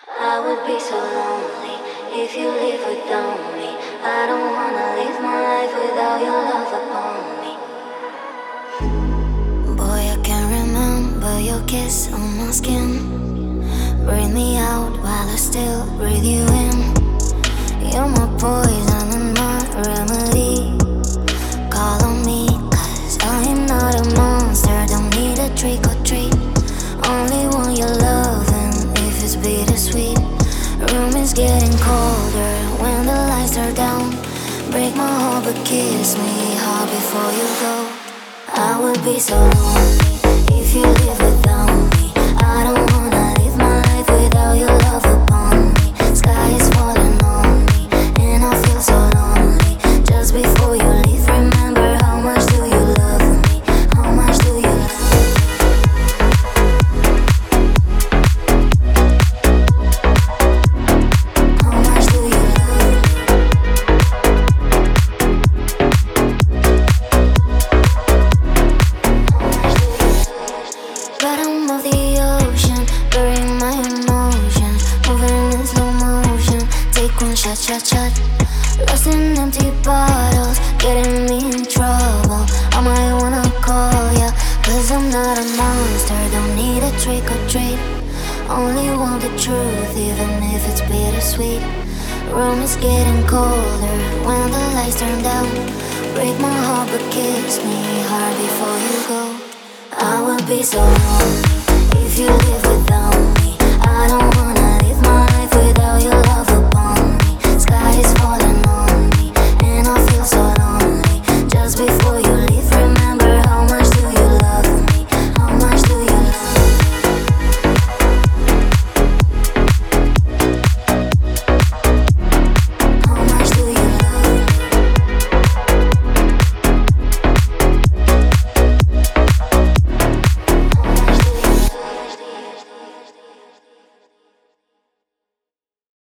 I would be so lonely if you leave without me. I don't wanna live my life without your love upon me. Boy, I can't remember your kiss on my skin. Breathe me out while I still breathe you in. You're my poison and my remedy. Call on me, cause I am not a monster. Don't need a trick or treat. Only want your loving if it's bittersweet. Room is getting colder when the lights are down. Break my heart but kiss me hard before you go. I would be so lonely if you live without me. I don't wanna live my life without your love upon me. Sky is falling on me and I feel so lonely. Just before you leave, remember how much do you love me? How much do you love me? How much do you love me? Bottom of the ocean, burying my emotions, moving in slow motion. Take one shot, shot, shot. Lost in empty bottles, getting me in trouble. I might wanna call ya, cause I'm not a monster. Don't need a trick or treat. Only want the truth, even if it's bittersweet. Room is getting colder when the lights turn down. Break my heart but kiss me hard before you go. I would be so lonely if you live without me. I don't want